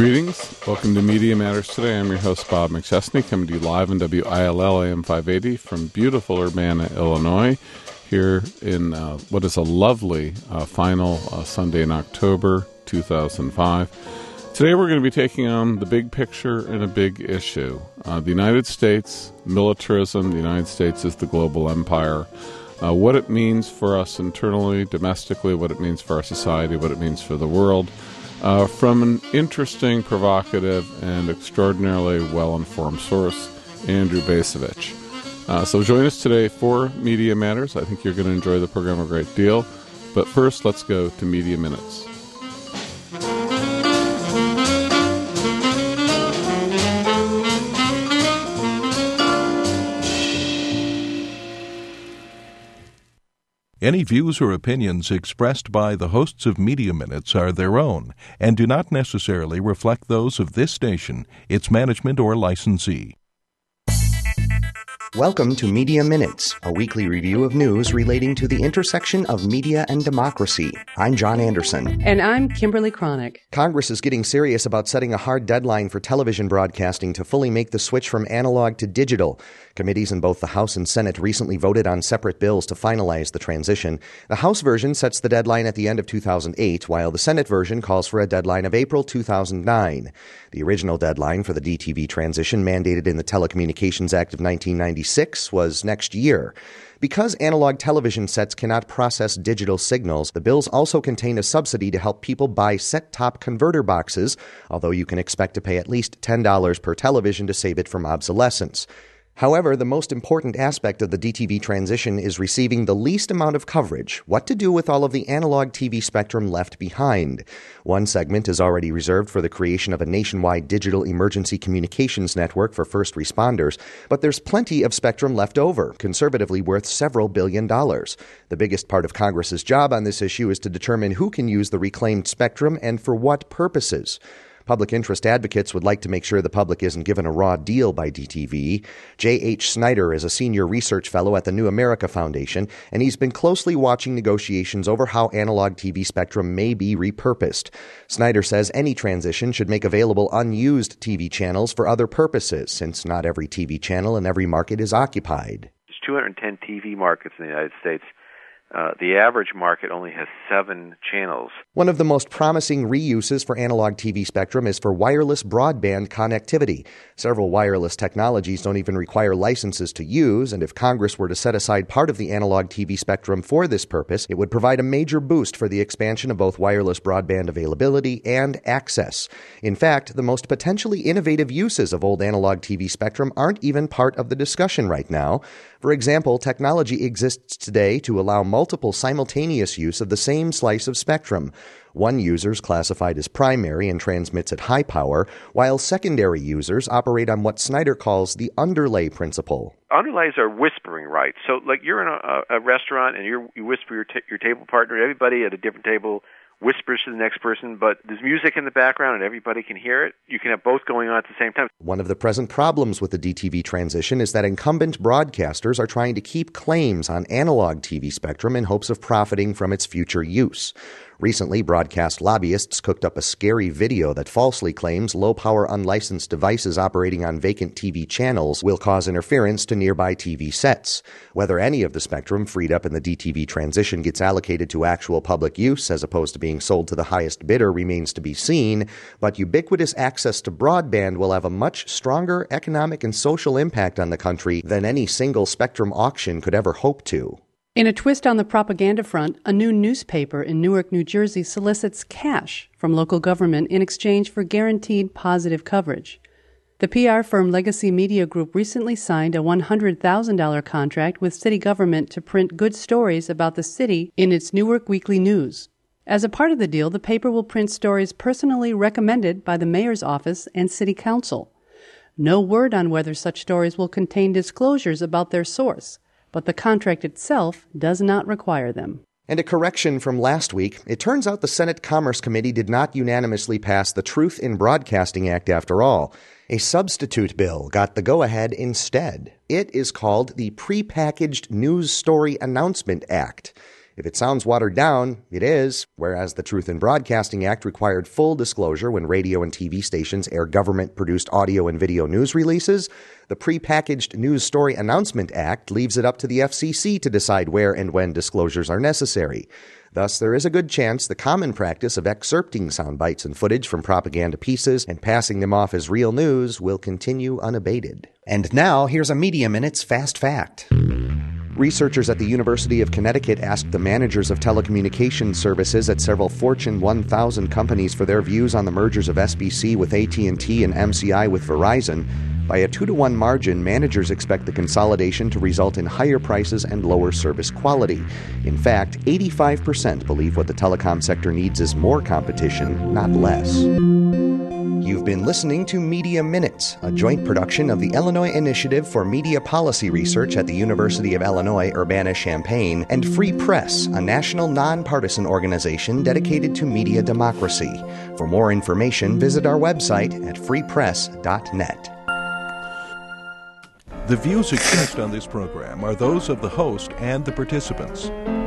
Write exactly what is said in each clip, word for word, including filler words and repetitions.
Greetings. Welcome to Media Matters Today. I'm your host, Bob McChesney, coming to you live on W I L L A M five eighty from beautiful Urbana, Illinois, here in uh, what is a lovely uh, final uh, Sunday in October two thousand five. Today we're going to be taking on the big picture and a big issue. Uh, the United States, militarism, the United States is the global empire. Uh, what it means for us internally, domestically, what it means for our society, what it means for the world. Uh, from an interesting, provocative, and extraordinarily well-informed source, Andrew Bacevich. Uh, so join us today for Media Matters. I think you're going to enjoy the program a great deal. But first, let's go to Media Minutes. Any views or opinions expressed by the hosts of Media Minutes are their own and do not necessarily reflect those of this station, its management, or licensee. Welcome to Media Minutes, a weekly review of news relating to the intersection of media and democracy. I'm John Anderson. And I'm Kimberly Cronick. Congress is getting serious about setting a hard deadline for television broadcasting to fully make the switch from analog to digital. Committees in both the House and Senate recently voted on separate bills to finalize the transition. The House version sets the deadline at the end of two thousand eight, while the Senate version calls for a deadline of April two thousand nine. The original deadline for the D T V transition, mandated in the Telecommunications Act of nineteen ninety-six, was next year. Because analog television sets cannot process digital signals, the bills also contain a subsidy to help people buy set-top converter boxes, although you can expect to pay at least ten dollars per television to save it from obsolescence. However, the most important aspect of the D T V transition is receiving the least amount of coverage, what to do with all of the analog T V spectrum left behind. One segment is already reserved for the creation of a nationwide digital emergency communications network for first responders, but there's plenty of spectrum left over, conservatively worth several billion dollars. The biggest part of Congress's job on this issue is to determine who can use the reclaimed spectrum and for what purposes. Public interest advocates would like to make sure the public isn't given a raw deal by D T V. J H Snyder is a senior research fellow at the New America Foundation, and he's been closely watching negotiations over how analog T V spectrum may be repurposed. Snyder says any transition should make available unused T V channels for other purposes, since not every T V channel in every market is occupied. There's two hundred ten T V markets in the United States. Uh, the average market only has seven channels. One of the most promising reuses for analog T V spectrum is for wireless broadband connectivity. Several wireless technologies don't even require licenses to use, and if Congress were to set aside part of the analog T V spectrum for this purpose, it would provide a major boost for the expansion of both wireless broadband availability and access. In fact, the most potentially innovative uses of old analog T V spectrum aren't even part of the discussion right now. For example, technology exists today to allow multiple simultaneous use of the same slice of spectrum. One user is classified as primary and transmits at high power, while secondary users operate on what Snyder calls the underlay principle. Underlays are whispering rights. So, like, you're in a, a restaurant and you're, you whisper your, t- your table partner. Everybody at a different table whispers to the next person, but there's music in the background and everybody can hear it. You can have both going on at the same time. One of the present problems with the D T V transition is that incumbent broadcasters are trying to keep claims on analog T V spectrum in hopes of profiting from its future use. Recently, broadcast lobbyists cooked up a scary video that falsely claims low-power unlicensed devices operating on vacant T V channels will cause interference to nearby T V sets. Whether any of the spectrum freed up in the D T V transition gets allocated to actual public use as opposed to being sold to the highest bidder remains to be seen, but ubiquitous access to broadband will have a much stronger economic and social impact on the country than any single spectrum auction could ever hope to. In a twist on the propaganda front, a new newspaper in Newark, New Jersey solicits cash from local government in exchange for guaranteed positive coverage. The P R firm Legacy Media Group recently signed a one hundred thousand dollars contract with city government to print good stories about the city in its Newark Weekly News. As a part of the deal, the paper will print stories personally recommended by the mayor's office and city council. No word on whether such stories will contain disclosures about their source, but the contract itself does not require them. And a correction from last week, it turns out the Senate Commerce Committee did not unanimously pass the Truth in Broadcasting Act after all. A substitute bill got the go-ahead instead. It is called the Prepackaged News Story Announcement Act. If it sounds watered down, it is, whereas the Truth in Broadcasting Act required full disclosure when radio and T V stations air government-produced audio and video news releases, the Prepackaged News Story Announcement Act leaves it up to the F C C to decide where and when disclosures are necessary. Thus, there is a good chance the common practice of excerpting sound bites and footage from propaganda pieces and passing them off as real news will continue unabated. And now, here's a Media Minutes Fast Fact. Researchers at the University of Connecticut asked the managers of telecommunications services at several Fortune one thousand companies for their views on the mergers of S B C with A T and T and M C I with Verizon. By a two to one margin, managers expect the consolidation to result in higher prices and lower service quality. In fact, eighty-five percent believe what the telecom sector needs is more competition, not less. You've been listening to Media Minutes, a joint production of the Illinois Initiative for Media Policy Research at the University of Illinois Urbana-Champaign and Free Press, a national nonpartisan organization dedicated to media democracy. For more information, visit our website at free press dot net. The views expressed on this program are those of the host and the participants.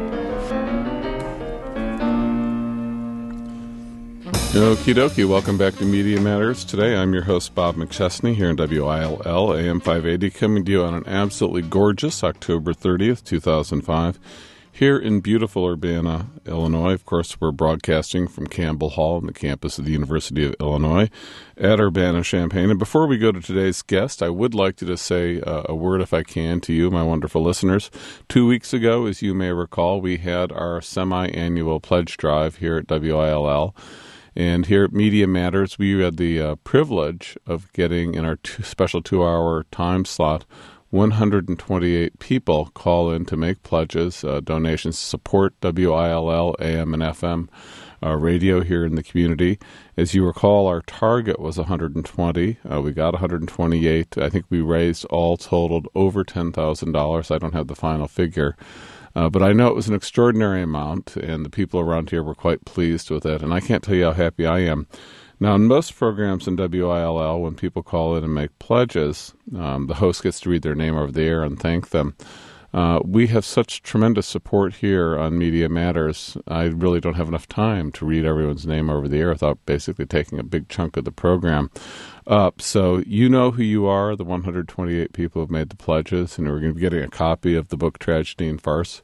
Okie dokie, welcome back to Media Matters. Today I'm your host, Bob McChesney, here in W I L L, A M five eighty, coming to you on an absolutely gorgeous October thirtieth, two thousand five, here in beautiful Urbana, Illinois. Of course, we're broadcasting from Campbell Hall on the campus of the University of Illinois at Urbana-Champaign. And before we go to today's guest, I would like to just say uh, a word, if I can, to you, my wonderful listeners. Two weeks ago, as you may recall, we had our semi-annual pledge drive here at W I L L. And here at Media Matters, we had the uh, privilege of getting, in our two, special two-hour time slot, one hundred twenty-eight people call in to make pledges, uh, donations to support W I L L, A M and F M uh, radio here in the community. As you recall, our target was one hundred twenty. Uh, we got one hundred twenty-eight. I think we raised all totaled over ten thousand dollars. I don't have the final figure. Uh, but I know it was an extraordinary amount, and the people around here were quite pleased with it. And I can't tell you how happy I am. Now, in most programs in W I L L, when people call in and make pledges, um, the host gets to read their name over the air and thank them. Uh, we have such tremendous support here on Media Matters. I really don't have enough time to read everyone's name over the air without basically taking a big chunk of the program up. So you know who you are, the one hundred twenty-eight people who have made the pledges, and we're going to be getting a copy of the book Tragedy and Farce.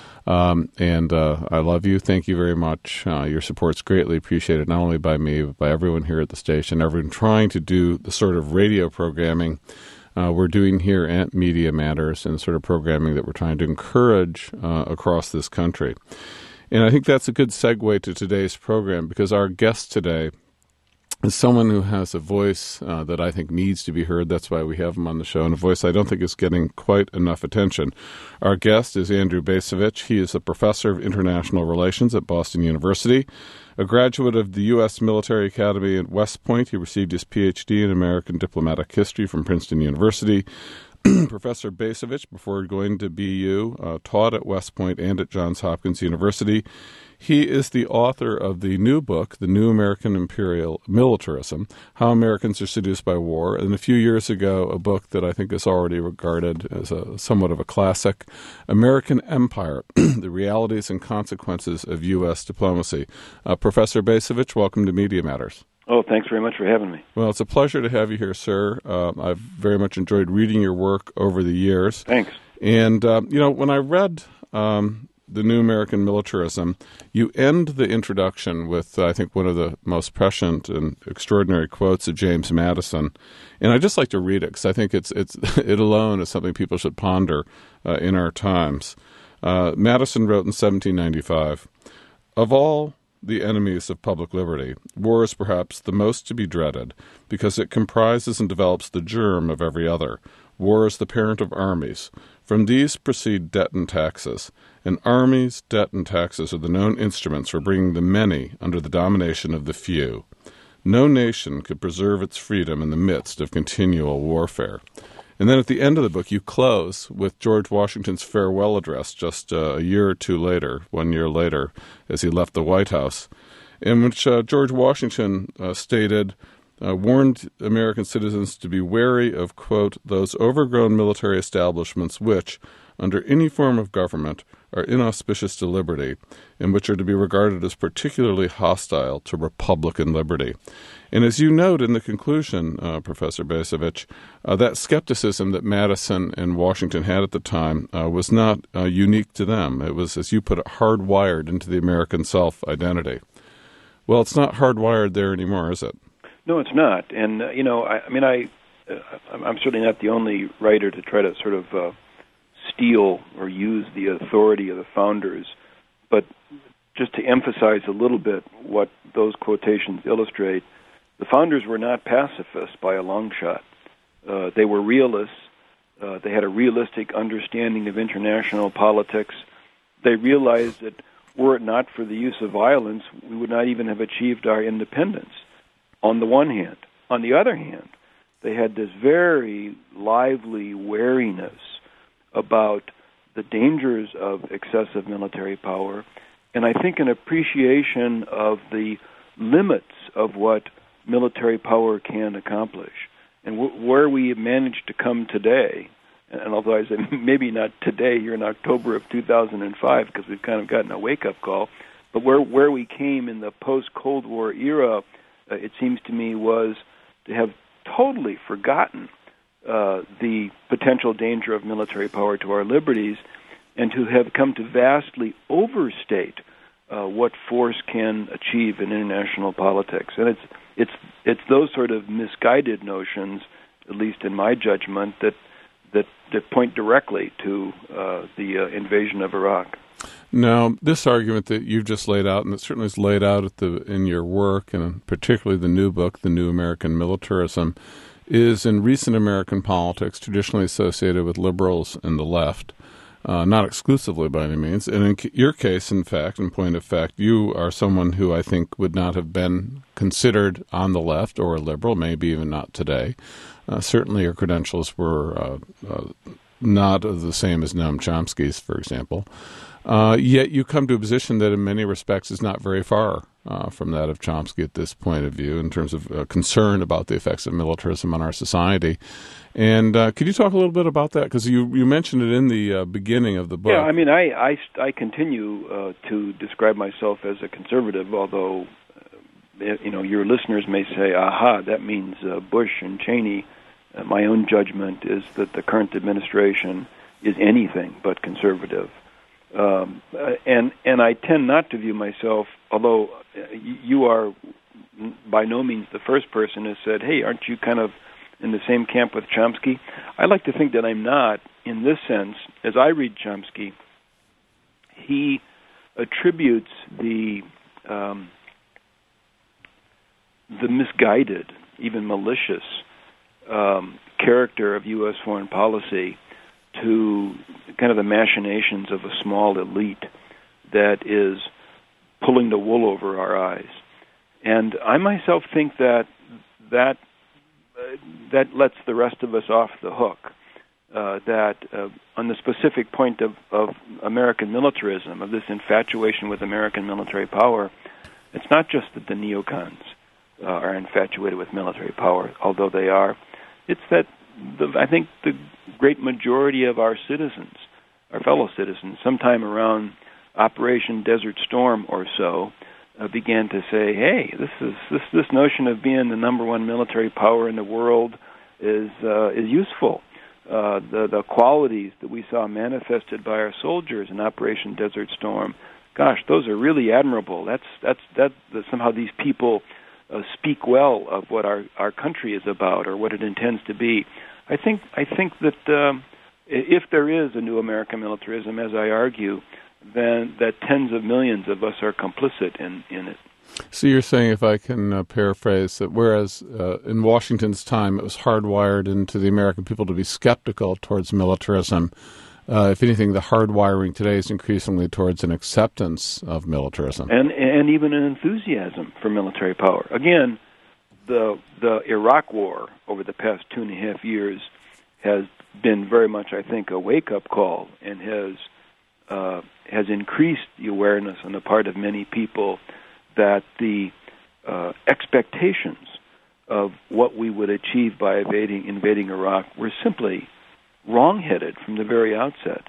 Um, and uh, I love you. Thank you very much. Uh, your support's greatly appreciated, not only by me, but by everyone here at the station, everyone trying to do the sort of radio programming Uh, we're doing here at Media Matters and the sort of programming that we're trying to encourage uh, across this country. And I think that's a good segue to today's program, because our guest today is someone who has a voice uh, that I think needs to be heard. That's why we have him on the show, and a voice I don't think is getting quite enough attention. Our guest is Andrew Bacevich. He is a professor of international relations at Boston University. A graduate of the U S Military Academy at West Point, he received his P H D in American Diplomatic History from Princeton University. Professor Bacevich, before going to B U, uh, taught at West Point and at Johns Hopkins University. He is the author of the new book, The New American Imperial Militarism, How Americans Are Seduced by War, and a few years ago, a book that I think is already regarded as a somewhat of a classic, American Empire, The Realities and Consequences of U S Diplomacy. Uh, Professor Bacevich, welcome to Media Matters. Oh, thanks very much for having me. Well, it's a pleasure to have you here, sir. Uh, I've very much enjoyed reading your work over the years. Thanks. And, uh, you know, when I read um, The New American Militarism, you end the introduction with, uh, I think, one of the most prescient and extraordinary quotes of James Madison. And I'd just like to read it, because I think it's it's it alone is something people should ponder uh, in our times. Uh, Madison wrote in seventeen ninety-five, "Of all the enemies of public liberty, war is perhaps the most to be dreaded, because it comprises and develops the germ of every other. War is the parent of armies. From these proceed debt and taxes, and armies, debt, and taxes are the known instruments for bringing the many under the domination of the few. No nation could preserve its freedom in the midst of continual warfare." And then at the end of the book, you close with George Washington's farewell address just uh, a year or two later, one year later, as he left the White House, in which uh, George Washington uh, stated, uh, warned American citizens to be wary of, quote, "those overgrown military establishments which, under any form of government, are inauspicious to liberty and which are to be regarded as particularly hostile to Republican liberty. And as you note in the conclusion, uh, Professor Bacevich, uh, that skepticism that Madison and Washington had at the time uh, was not uh, unique to them. It was, as you put it, hardwired into the American self-identity. Well, it's not hardwired there anymore, is it? No, it's not. And, uh, you know, I, I mean, I, uh, I'm certainly not the only writer to try to sort of uh, steal or use the authority of the founders. But just to emphasize a little bit what those quotations illustrate, the founders were not pacifists by a long shot. Uh, they were realists. Uh, they had a realistic understanding of international politics. They realized that were it not for the use of violence, we would not even have achieved our independence, on the one hand. On the other hand, they had this very lively wariness about the dangers of excessive military power, and I think an appreciation of the limits of what military power can accomplish. And w- where we have managed to come today, and although I say maybe not today, here in October of two thousand five, because we've kind of gotten a wake-up call, but where where we came in the post-Cold War era, uh, it seems to me, was to have totally forgotten uh, the potential danger of military power to our liberties, and to have come to vastly overstate uh, what force can achieve in international politics. And it's it's it's those sort of misguided notions, at least in my judgment, that that, that point directly to uh, the uh, invasion of Iraq. Now, this argument that you've just laid out, and it certainly is laid out at the in your work, and particularly the new book, The New American Militarism, is in recent American politics traditionally associated with liberals and the left, uh, not exclusively by any means. And in your case, in fact, in point of fact, you are someone who I think would not have been considered on the left or a liberal, maybe even not today. Uh, certainly your credentials were uh, uh, not the same as Noam Chomsky's, for example. Uh, yet you come to a position that in many respects is not very far uh, from that of Chomsky at this point of view in terms of uh, concern about the effects of militarism on our society. And uh, could you talk a little bit about that? Because you, you mentioned it in the uh, beginning of the book. Yeah, I mean, I, I, I continue uh, to describe myself as a conservative, although, uh, you know, your listeners may say, aha, that means uh, Bush and Cheney. Uh, my own judgment is that the current administration is anything but conservative. Um, uh, and and I tend not to view myself, although uh, you are by no means the first person who said, hey, aren't you kind of in the same camp with Chomsky? I like to think that I'm not, in this sense. As I read Chomsky, he attributes the um, the misguided, even malicious um, character of U S foreign policy to kind of the machinations of a small elite that is pulling the wool over our eyes. And I myself think that that uh, that lets the rest of us off the hook. Uh, that uh, on the specific point of, of American militarism, of this infatuation with American military power, it's not just that the neocons uh, are infatuated with military power, although they are. It's that the, I think the great majority of our citizens, our fellow citizens, sometime around Operation Desert Storm or so, uh, began to say, "Hey, this is this this notion of being the number one military power in the world is uh, is useful. Uh, the the qualities that we saw manifested by our soldiers in Operation Desert Storm, gosh, those are really admirable. That's that's that, that somehow these people uh, speak well of what our our country is about or what it intends to be." I think I think that um, if there is a new American militarism, as I argue, then that tens of millions of us are complicit in, in it. So you're saying, if I can uh, paraphrase, that whereas uh, in Washington's time it was hardwired into the American people to be skeptical towards militarism, uh, if anything, the hardwiring today is increasingly towards an acceptance of militarism. And, and even an enthusiasm for military power. Again, The the Iraq War over the past two and a half years has been very much, I think, a wake-up call and has uh, has increased the awareness on the part of many people that the uh, expectations of what we would achieve by invading, invading Iraq were simply wrong-headed from the very outset.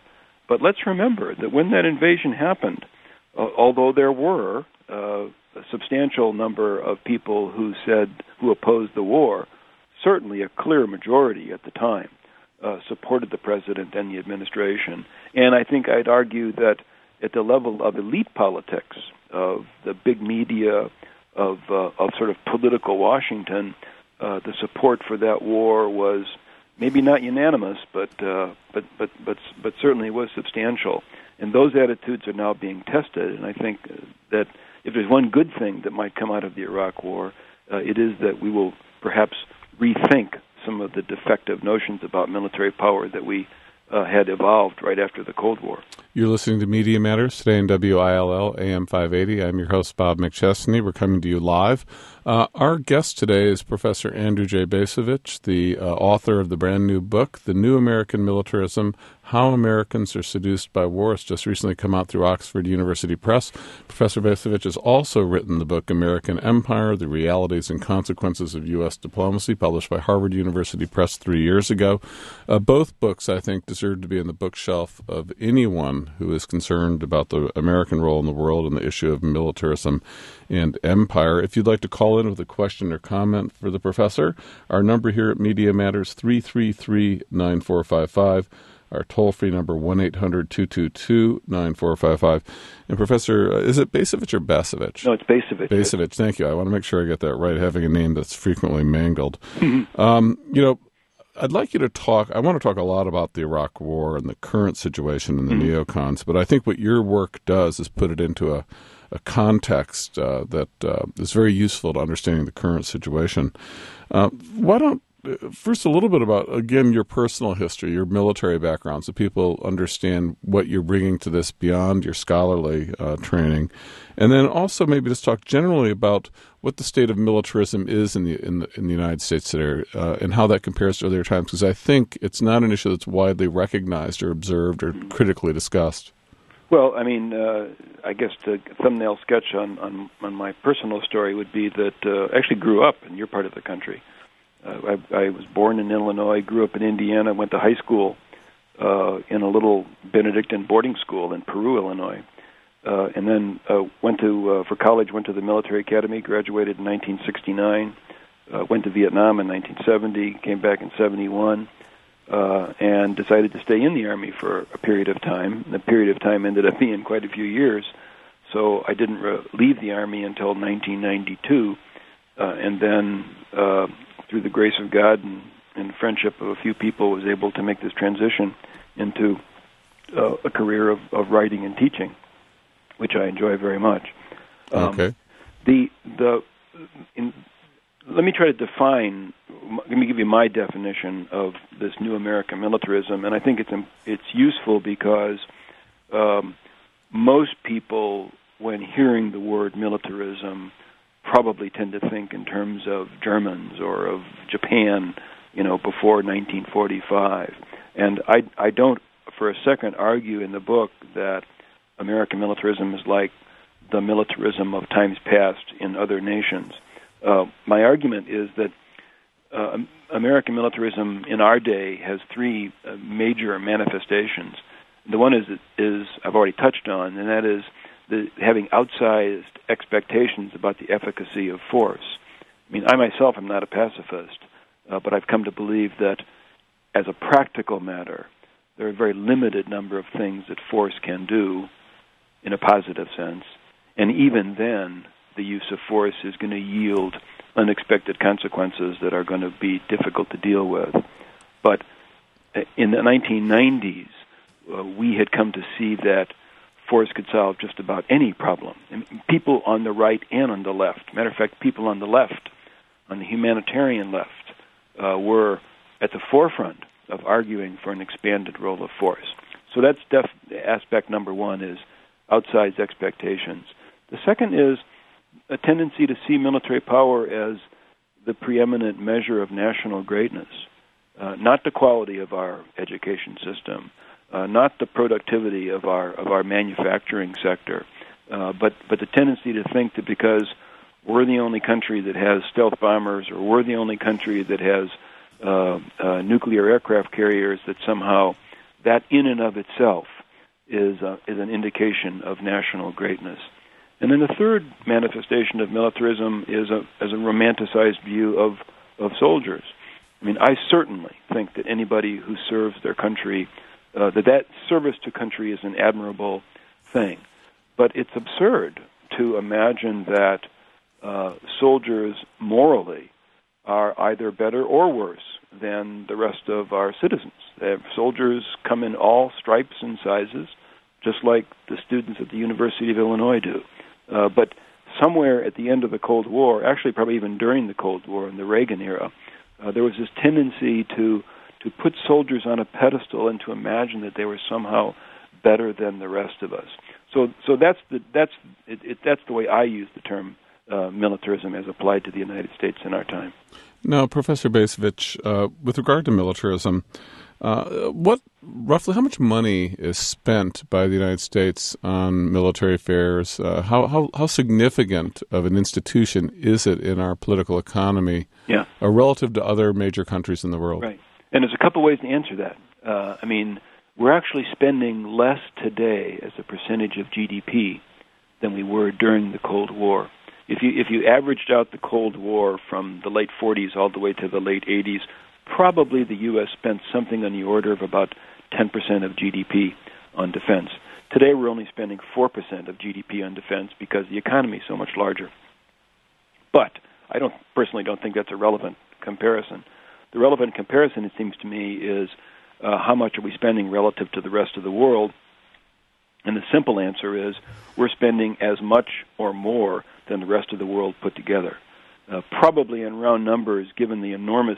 but let's remember that when that invasion happened, uh, although there were uh, a substantial number of people who said, who opposed the war, certainly a clear majority at the time uh, supported the president and the administration. And I think I'd argue that at the level of elite politics, of the big media, of uh, of sort of political Washington, uh, the support for that war was maybe not unanimous, but uh, but but but but certainly was substantial. And those attitudes are now being tested. And I think that if there's one good thing that might come out of the Iraq War, uh, it is that we will perhaps rethink some of the defective notions about military power that we uh, had evolved right after the Cold War. You're listening to Media Matters today in W I L L A M five eighty. I'm your host, Bob McChesney. We're coming to you live. Uh, our guest today is Professor Andrew J. Bacevich, the uh, author of the brand new book, The New American Militarism, How Americans Are Seduced by War. It's just recently come out through Oxford University Press. Professor Bacevich has also written the book American Empire, The Realities and Consequences of U S Diplomacy, published by Harvard University Press three years ago. Uh, both books, I think, deserve to be in the bookshelf of anyone who is concerned about the American role in the world and the issue of militarism and empire. If you'd like to call in with a question or comment for the professor, our number here at Media Matters, three three three, nine four five five. Our toll-free number, one eight hundred, two two two, nine four five five. And Professor, uh, is it Bacevich or Bacevich? No, it's Bacevich. Bacevich, thank you. I want to make sure I get that right, having a name that's frequently mangled. Mm-hmm. Um, you know, I'd like you to talk, I want to talk a lot about the Iraq War and the current situation in the mm-hmm. neocons, but I think what your work does is put it into a, a context uh, that uh, is very useful to understanding the current situation. Uh, why don't First, a little bit about, again, your personal history, your military background, so people understand what you're bringing to this beyond your scholarly uh, training. And then also maybe just talk generally about what the state of militarism is in the in the, in the United States today uh, and how that compares to other times, because I think it's not an issue that's widely recognized or observed or critically discussed. Well, I mean, uh, I guess the thumbnail sketch on, on, on my personal story would be that uh, I actually grew up in your part of the country. Uh, I, I was born in Illinois, grew up in Indiana, went to high school uh, in a little Benedictine boarding school in Peru, Illinois, uh, and then uh, went to uh, for college. Went to the military academy, graduated in nineteen sixty-nine, uh, went to Vietnam in nineteen seventy, came back in seventy-one, uh, and decided to stay in the Army for a period of time. The period of time ended up being quite a few years, so I didn't re- leave the Army until nineteen ninety-two, uh, and then. Uh, through the grace of God and, and friendship of a few people, was able to make this transition into uh, a career of, of writing and teaching, which I enjoy very much. Um, okay. The the in, let me try to define. Let me give you my definition of this new American militarism, and I think it's it's useful because um, most people, when hearing the word militarism, probably tend to think in terms of Germans or of Japan, you know, before nineteen forty-five. And I, I don't for a second argue in the book that American militarism is like the militarism of times past in other nations. Uh, my argument is that uh, American militarism in our day has three uh, major manifestations. The one is, is I've already touched on, and that is The, having outsized expectations about the efficacy of force. I mean, I myself am not a pacifist, uh, but I've come to believe that as a practical matter, there are a very limited number of things that force can do in a positive sense, and even then, the use of force is going to yield unexpected consequences that are going to be difficult to deal with. But in the nineteen nineties, uh, we had come to see that force could solve just about any problem. And people on the right and on the left, matter of fact, people on the left, on the humanitarian left, uh, were at the forefront of arguing for an expanded role of force. So that's def- aspect number one, is outsized expectations. The second is a tendency to see military power as the preeminent measure of national greatness, uh, not the quality of our education system, Uh, not the productivity of our of our manufacturing sector, uh, but but the tendency to think that because we're the only country that has stealth bombers, or we're the only country that has uh, uh, nuclear aircraft carriers, that somehow that in and of itself is uh, is an indication of national greatness. And then the third manifestation of militarism is a as a romanticized view of of soldiers. I mean, I certainly think that anybody who serves their country, uh, that that service to country is an admirable thing. But it's absurd to imagine that uh, soldiers morally are either better or worse than the rest of our citizens. Uh, soldiers come in all stripes and sizes, just like the students at the University of Illinois do. Uh, but somewhere at the end of the Cold War, actually probably even during the Cold War in the Reagan era, uh, there was this tendency to to put soldiers on a pedestal and to imagine that they were somehow better than the rest of us. So, so that's the that's it, it, that's the way I use the term uh, militarism as applied to the United States in our time. Now, Professor Bacevich, uh, with regard to militarism, uh, what roughly how much money is spent by the United States on military affairs? Uh, how, how how significant of an institution is it in our political economy, yeah. uh, relative to other major countries in the world? Right, and there's a couple ways to answer that. Uh, I mean, we're actually spending less today as a percentage of G D P than we were during the Cold War. If you if you averaged out the Cold War from the late forties all the way to the late eighties, probably the U S spent something on the order of about ten percent of G D P on defense. Today we're only spending four percent of G D P on defense because the economy is so much larger. But I don't personally don't think that's a relevant comparison. The relevant comparison, it seems to me, is uh, how much are we spending relative to the rest of the world? And the simple answer is we're spending as much or more than the rest of the world put together. Uh, probably in round numbers, given the enormous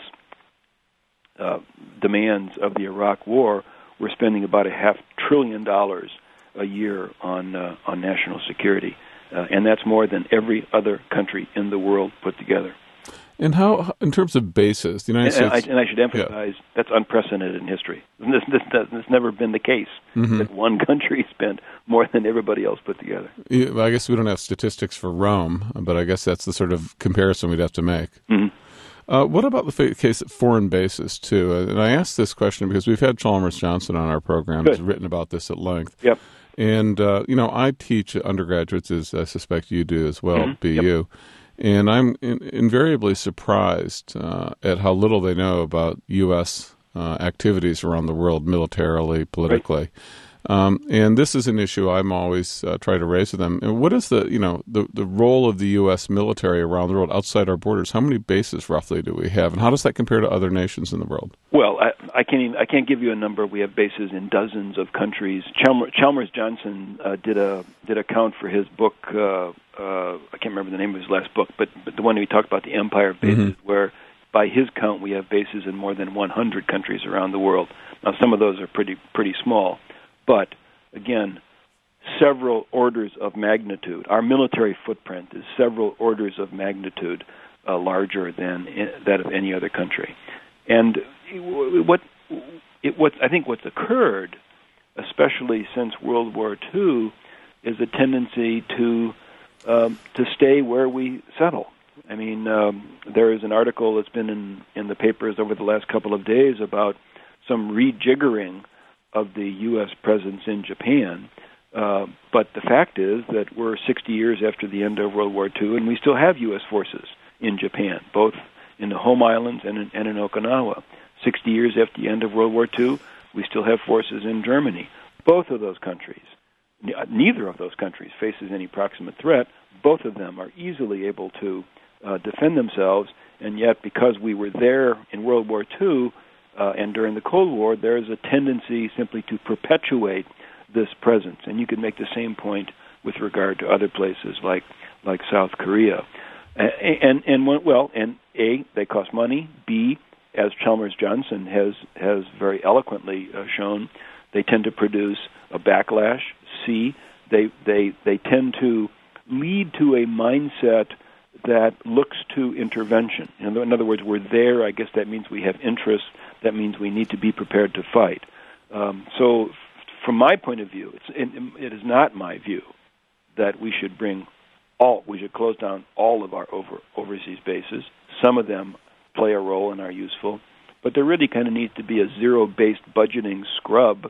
uh, demands of the Iraq War, we're spending about a half trillion dollars a year on uh, on national security. Uh, and that's more than every other country in the world put together. And how, in terms of bases, the United and, States... And I, and I should emphasize, yeah. that's unprecedented in history. This, this, this has never been the case, mm-hmm. that one country spent more than everybody else put together. Yeah, well, I guess we don't have statistics for Rome, but I guess that's the sort of comparison we'd have to make. Mm-hmm. Uh, what about the case of foreign bases, too? And I ask this question because we've had Chalmers Johnson on our program. He's written about this at length. Yep. And, uh, you know, I teach undergraduates, as I suspect you do as well, mm-hmm. B U. Yep. And I'm in, invariably surprised uh, at how little they know about U S uh, activities around the world, militarily, politically. Right. Um, and this is an issue I'm always uh, try to raise with them. And what is the, you know, the, the role of the U S military around the world outside our borders? How many bases roughly do we have, and how does that compare to other nations in the world? Well, I, I can't even, I can't give you a number. We have bases in dozens of countries. Chalmers, Chalmers Johnson uh, did a did a count for his book. Uh, uh, I can't remember the name of his last book, but, but the one he talked about the empire of bases, mm-hmm. where by his count we have bases in more than one hundred countries around the world. Now, some of those are pretty pretty small. But, again, several orders of magnitude. Our military footprint is several orders of magnitude uh, larger than in, that of any other country. And what, it, what I think what's occurred, especially since World War Two, is a tendency to um, to stay where we settle. I mean, um, there is an article that's been in, in the papers over the last couple of days about some rejiggering of the U S presence in Japan, uh, but the fact is that we're sixty years after the end of World War Two, and we still have U S forces in Japan, both in the home islands and in, and in Okinawa. sixty years after the end of World War Two, we still have forces in Germany. Both of those countries, neither of those countries faces any proximate threat. Both of them are easily able to uh, defend themselves, and yet because we were there in World War Two, Uh, and during the Cold War, there is a tendency simply to perpetuate this presence. And you could make the same point with regard to other places like like South Korea. And, and, and well, and A, they cost money. B, as Chalmers Johnson has, has very eloquently uh, shown, they tend to produce a backlash. C, they, they, they tend to lead to a mindset that looks to intervention. In other words, we're there. I guess that means we have interest. That means we need to be prepared to fight. Um, so from my point of view, it's, it, it is not my view that we should bring all, we should close down all of our over, overseas bases. Some of them play a role and are useful, but there really kind of needs to be a zero-based budgeting scrub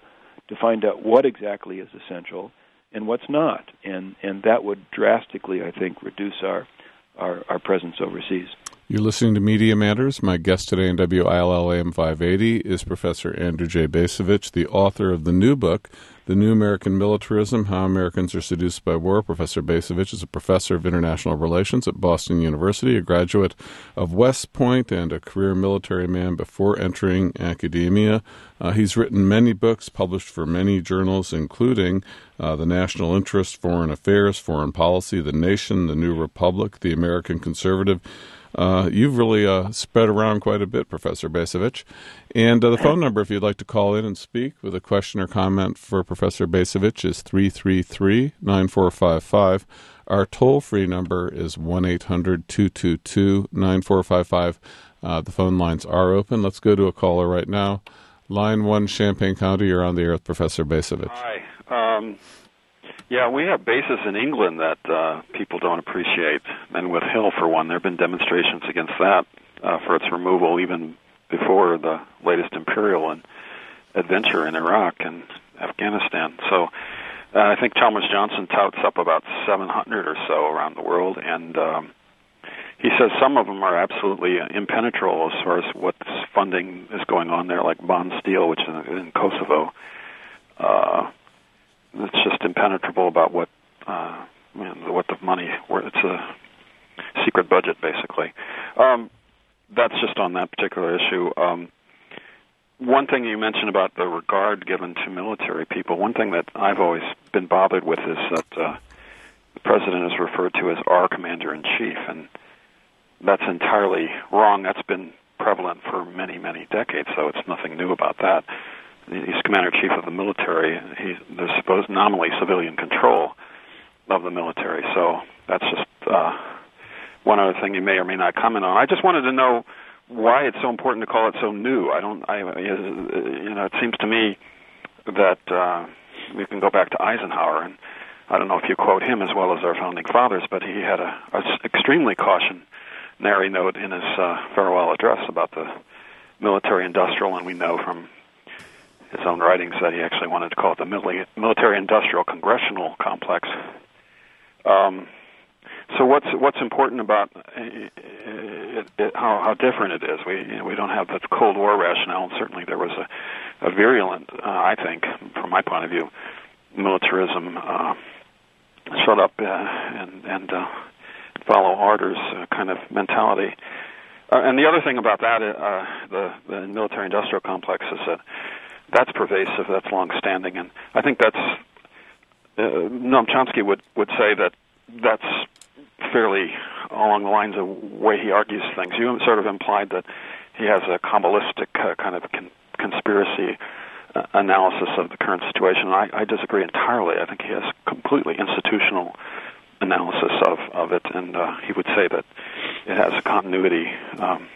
to find out what exactly is essential and what's not, and and that would drastically, I think, reduce our our, our presence overseas. You're listening to Media Matters. My guest today on W I L L A M five eighty is Professor Andrew J. Bacevich, the author of the new book, The New American Militarism, How Americans Are Seduced by War. Professor Bacevich is a professor of international relations at Boston University, a graduate of West Point, and a career military man before entering academia. Uh, he's written many books, published for many journals, including uh, The National Interest, Foreign Affairs, Foreign Policy, The Nation, The New Republic, The American Conservative. Uh, you've really uh, spread around quite a bit, Professor Bacevich. And uh, the phone number, if you'd like to call in and speak with a question or comment for Professor Bacevich, is three three three, nine four five five. Our toll-free number is one eight hundred, two two two, nine four five five. Uh, the phone lines are open. Let's go to a caller right now. Line one, Champaign County. You're on the air with Professor Bacevich. Hi. Um, yeah, we have bases in England that uh, people don't appreciate. And with Hill, for one, there have been demonstrations against that uh, for its removal even before the latest imperial and adventure in Iraq and Afghanistan. So uh, I think Chalmers Johnson touts up about seven hundred or so around the world, and um, he says some of them are absolutely impenetrable as far as what funding is going on there, like Bond Steel, which is in Kosovo. Uh, it's just impenetrable about what uh, you know, what the money. It's a secret budget, basically. Um, that's just on that particular issue. Um, one thing you mentioned about the regard given to military people. One thing that I've always been bothered with is that uh, the president is referred to as our commander-in-chief, and that's entirely wrong. That's been prevalent for many, many decades, so it's nothing new about that. He's commander-in-chief of the military. He, there's supposed nominally civilian control of the military, so that's just uh, one other thing you may or may not comment on. I just wanted to know why it's so important to call it so new. I don't, I, you know, it seems to me that uh, we can go back to Eisenhower, and I don't know if you quote him as well as our founding fathers, but he had a, a extremely cautionary note in his uh, farewell address about the military-industrial, and we know from his own writings that he actually wanted to call it the military-industrial congressional complex. Um, so what's what's important about it, it, it, how, how different it is? We you know, we don't have the Cold War rationale, and certainly there was a, a virulent, uh, I think, from my point of view, militarism, uh, shut up uh, and, and uh, follow orders uh, kind of mentality. Uh, and the other thing about that, uh, the, the military-industrial complex, is that that's pervasive, that's long-standing, and I think that's, uh, Noam Chomsky would, would say that that's fairly along the lines of the way he argues things. You sort of implied that he has a Kabbalistic uh, kind of con- conspiracy uh, analysis of the current situation. I, I disagree entirely. I think he has completely institutional analysis of, of it, and uh, he would say that it has a continuity um,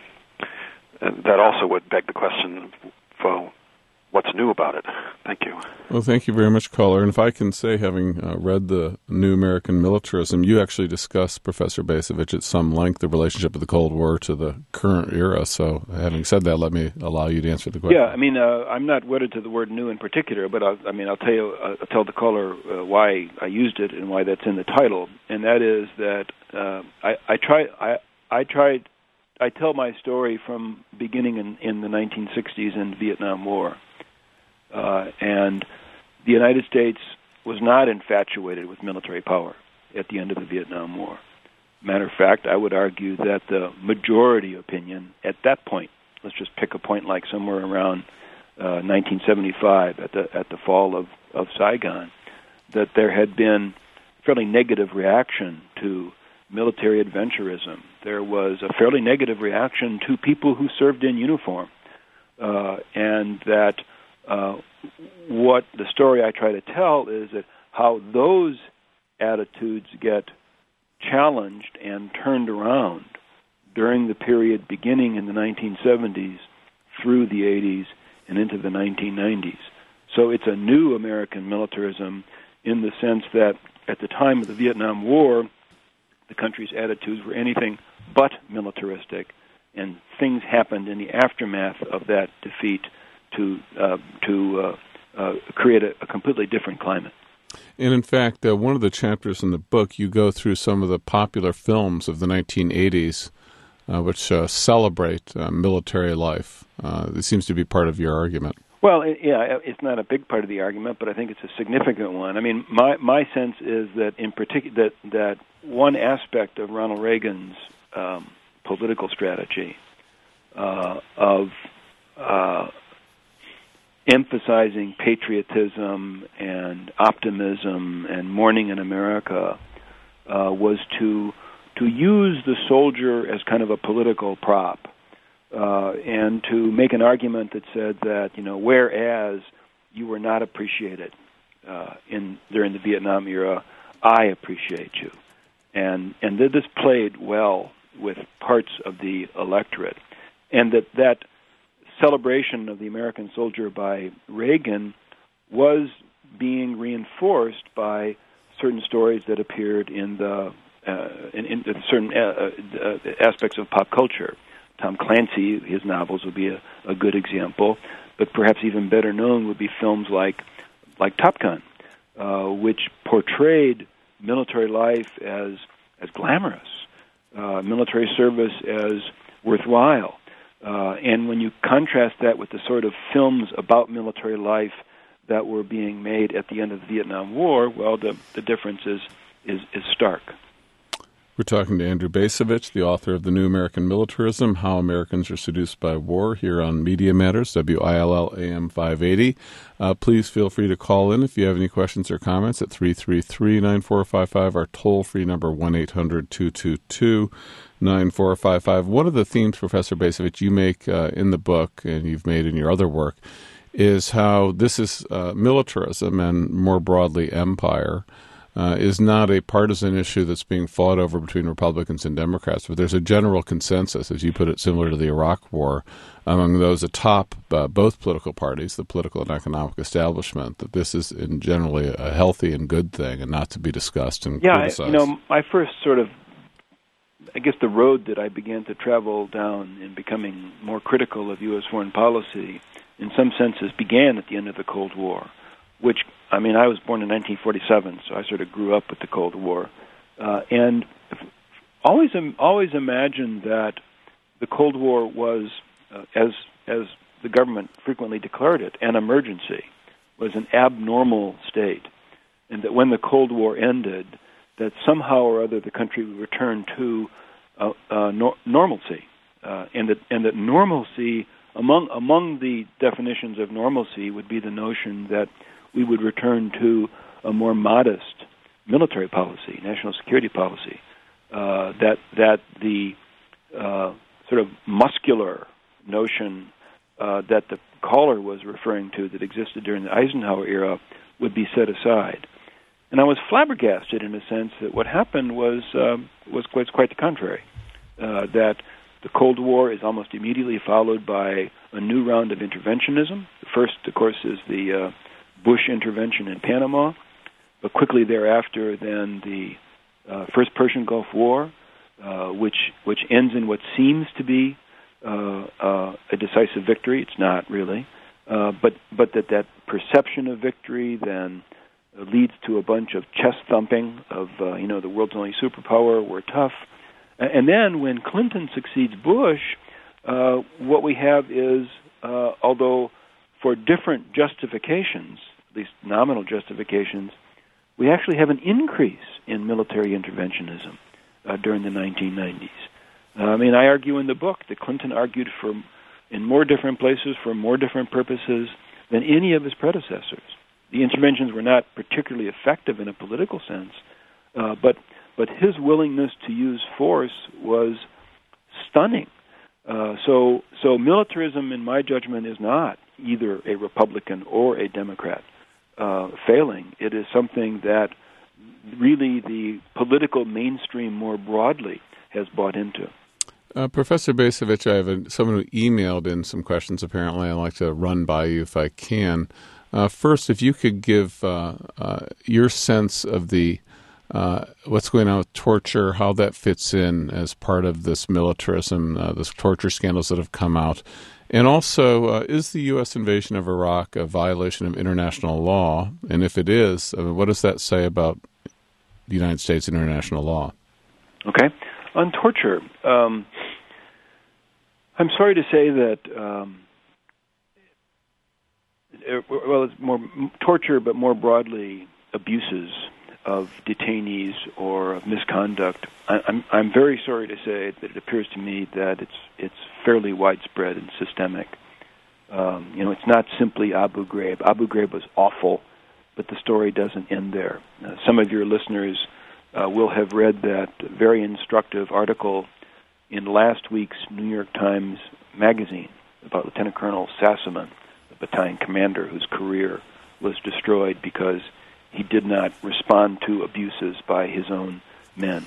that also would beg the question for what's new about it. Thank you. Well, thank you very much, caller. And if I can say, having uh, read The New American Militarism, you actually discussed, Professor Bacevich, at some length the relationship of the Cold War to the current era. So having said that, let me allow you to answer the question. Yeah, I mean, uh, I'm not wedded to the word new in particular, but I'll, I mean, I'll tell you, uh, I'll tell the caller uh, why I used it and why that's in the title, and that is that uh, I, I try, I, I tried, I tell my story from beginning in, in the nineteen sixties and Vietnam War. Uh, and the United States was not infatuated with military power at the end of the Vietnam War. Matter of fact, I would argue that the majority opinion at that point, let's just pick a point like somewhere around uh, nineteen seventy-five at the at the fall of, of Saigon, that there had been fairly negative reaction to military adventurism. There was a fairly negative reaction to people who served in uniform, uh, and that Uh, what the story I try to tell is that how those attitudes get challenged and turned around during the period beginning in the nineteen seventies through the eighties and into the nineteen nineties. So it's a new American militarism in the sense that at the time of the Vietnam War, the country's attitudes were anything but militaristic, and things happened in the aftermath of that defeat to uh, to uh, uh, create a, a completely different climate. And in fact, uh, one of the chapters in the book, you go through some of the popular films of the nineteen eighties, uh, which uh, celebrate uh, military life. Uh, it seems to be part of your argument. Well, it, yeah, it's not a big part of the argument, but I think it's a significant one. I mean, my my sense is that in particular that that one aspect of Ronald Reagan's um, political strategy uh, of uh, emphasizing patriotism and optimism and mourning in America uh, was to to use the soldier as kind of a political prop. Uh, and to make an argument that said that, you know, whereas you were not appreciated uh, in during the Vietnam era, I appreciate you. And and that this played well with parts of the electorate. And that that celebration of the American soldier by Reagan was being reinforced by certain stories that appeared in the uh, in, in certain uh, uh, aspects of pop culture. Tom Clancy, his novels would be a, a good example, but perhaps even better known would be films like like Top Gun, uh, which portrayed military life as as glamorous, uh, military service as worthwhile. Uh, and when you contrast that with the sort of films about military life that were being made at the end of the Vietnam War, well, the, the difference is, is, is stark. We're talking to Andrew Bacevich, the author of The New American Militarism, How Americans Are Seduced by War, here on Media Matters, W I L L A M five eighty. Uh, please feel free to call in if you have any questions or comments at three three three, nine four five five, our toll-free number one eight hundred, two two two, nine four five five. One of the themes, Professor Bacevich, you make uh, in the book, and you've made in your other work, is how this is uh, militarism and more broadly empire. Uh, is not a partisan issue that's being fought over between Republicans and Democrats, but there's a general consensus, as you put it, similar to the Iraq War, among those atop uh, both political parties, the political and economic establishment, that this is in generally a healthy and good thing and not to be discussed and yeah, criticized. Yeah, you know, my first sort of, I guess the road that I began to travel down in becoming more critical of U S foreign policy, in some senses, began at the end of the Cold War, which, I mean, I was born in nineteen forty-seven, so I sort of grew up with the Cold War, uh, and always always imagined that the Cold War was, uh, as as the government frequently declared it, an emergency, was an abnormal state, and that when the Cold War ended, that somehow or other the country would return to uh, uh, nor- normalcy, uh, and that and that normalcy among among the definitions of normalcy would be the notion that we would return to a more modest military policy, national security policy, uh, that that the uh, sort of muscular notion uh, that the caller was referring to that existed during the Eisenhower era would be set aside. And I was flabbergasted in a sense that what happened was um, was quite, quite the contrary, uh, that the Cold War is almost immediately followed by a new round of interventionism. The first, of course, is the uh, Bush intervention in Panama, but quickly thereafter, then the uh, first Persian Gulf War, uh, which which ends in what seems to be uh, uh, a decisive victory. It's not really, uh, but but that that perception of victory then leads to a bunch of chest thumping of uh, you know the world's only superpower, we're tough, and then when Clinton succeeds Bush, uh, what we have is uh, although for different justifications, at least nominal justifications, we actually have an increase in military interventionism uh, during the nineteen nineties. Uh, I mean, I argue in the book that Clinton argued for, in more different places for more different purposes than any of his predecessors. The interventions were not particularly effective in a political sense, uh, but but his willingness to use force was stunning. Uh, so so militarism, in my judgment, is not either a Republican or a Democrat uh, failing. It is something that really the political mainstream more broadly has bought into. Uh, Professor Bacevich, I have a, someone who emailed in some questions, apparently. I'd like to run by you if I can. Uh, first, if you could give uh, uh, your sense of the uh, what's going on with torture, how that fits in as part of this militarism, uh, this torture scandals that have come out, And also, uh, is the U S invasion of Iraq a violation of international law? And if it is, uh, what does that say about the United States international law? Okay. On torture, um, I'm sorry to say that, um, it, well, it's more torture, but more broadly, abuses of detainees or of misconduct. I, I'm I'm very sorry to say that it appears to me that it's it's fairly widespread and systemic. Um, you know, it's not simply Abu Ghraib. Abu Ghraib was awful, but the story doesn't end there. Uh, some of your listeners uh, will have read that very instructive article in last week's New York Times Magazine about Lieutenant Colonel Sassaman, the battalion commander whose career was destroyed because he did not respond to abuses by his own men.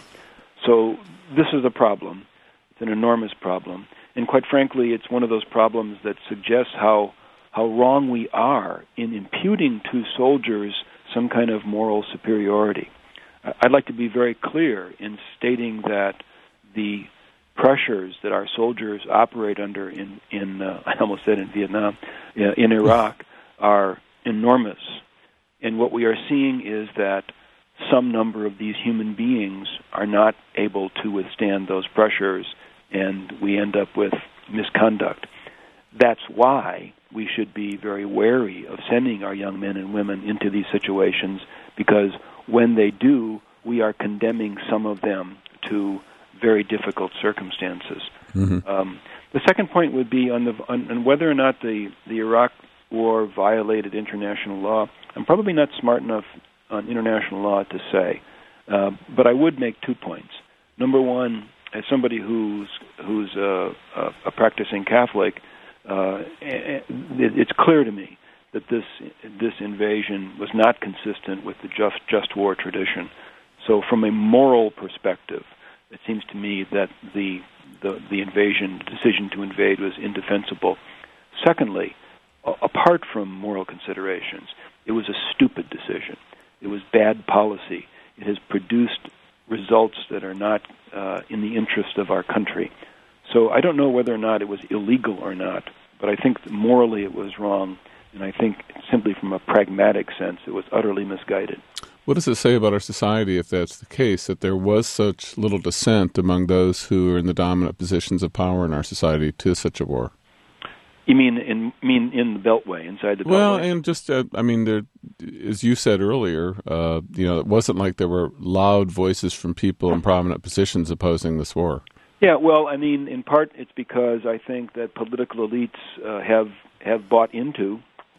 So this is a problem. It's an enormous problem. And quite frankly, it's one of those problems that suggests how how wrong we are in imputing to soldiers some kind of moral superiority. I'd like to be very clear in stating that the pressures that our soldiers operate under in, in uh, I almost said in Vietnam, uh, in Iraq, are enormous. And what we are seeing is that some number of these human beings are not able to withstand those pressures, and we end up with misconduct. That's why we should be very wary of sending our young men and women into these situations, because when they do, we are condemning some of them to very difficult circumstances. Mm-hmm. Um, the second point would be on, the, on, on whether or not the, the Iraq War violated international law. I'm probably not smart enough on international law to say, uh, but I would make two points. Number one, as somebody who's who's a, a, a practicing Catholic, uh, it, it's clear to me that this this invasion was not consistent with the just just war tradition. So, from a moral perspective, it seems to me that the the, the invasion the decision to invade was indefensible. Secondly, apart from moral considerations, it was a stupid decision. It was bad policy. It has produced results that are not uh, in the interest of our country. So I don't know whether or not it was illegal or not, but I think morally it was wrong, and I think simply from a pragmatic sense it was utterly misguided. What does it say about our society if that's the case, that there was such little dissent among those who are in the dominant positions of power in our society to such a war? You mean in mean in the Beltway, inside the Beltway? Well, and just, uh, I mean, there, as you said earlier, uh, you know, it wasn't like there were loud voices from people in prominent positions opposing this war. Yeah, well, I mean, in part it's because I think that political elites uh, have have bought into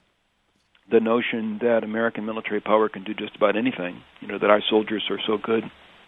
the notion that American military power can do just about anything. You know, that our soldiers are so good,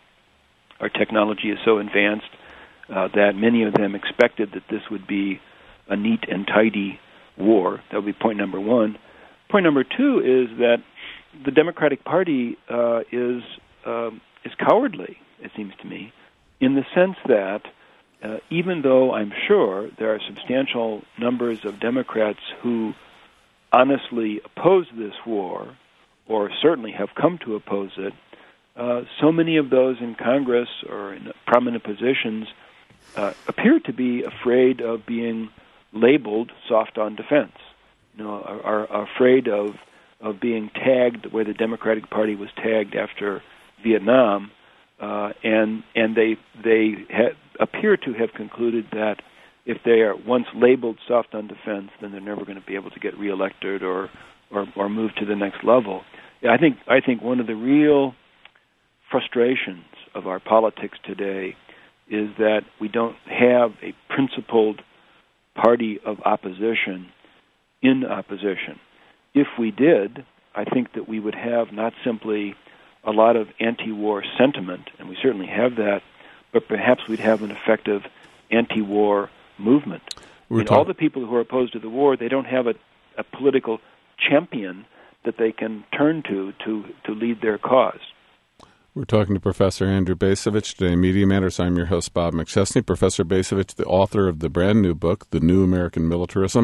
our technology is so advanced, uh, that many of them expected that this would be a neat and tidy war. That would be point number one. Point number two is that the Democratic Party uh, is uh, is cowardly, it seems to me, in the sense that uh, even though I'm sure there are substantial numbers of Democrats who honestly oppose this war, or certainly have come to oppose it, uh, so many of those in Congress or in prominent positions uh, appear to be afraid of being labeled soft on defense, you know, are, are afraid of of being tagged the way the Democratic Party was tagged after Vietnam, uh, and and they they ha- appear to have concluded that if they are once labeled soft on defense, then they're never going to be able to get reelected or or, or move to the next level. Yeah, I think I think one of the real frustrations of our politics today is that we don't have a principled party of opposition in opposition. If we did, I think that we would have not simply a lot of anti-war sentiment, and we certainly have that, but perhaps we'd have an effective anti-war movement. We're and talk- all the people who are opposed to the war, they don't have a, a political champion that they can turn to to, to lead their cause. We're talking to Professor Andrew Bacevich today, Media Matters. I'm your host, Bob McChesney. Professor Bacevich, the author of the brand new book, The New American Militarism,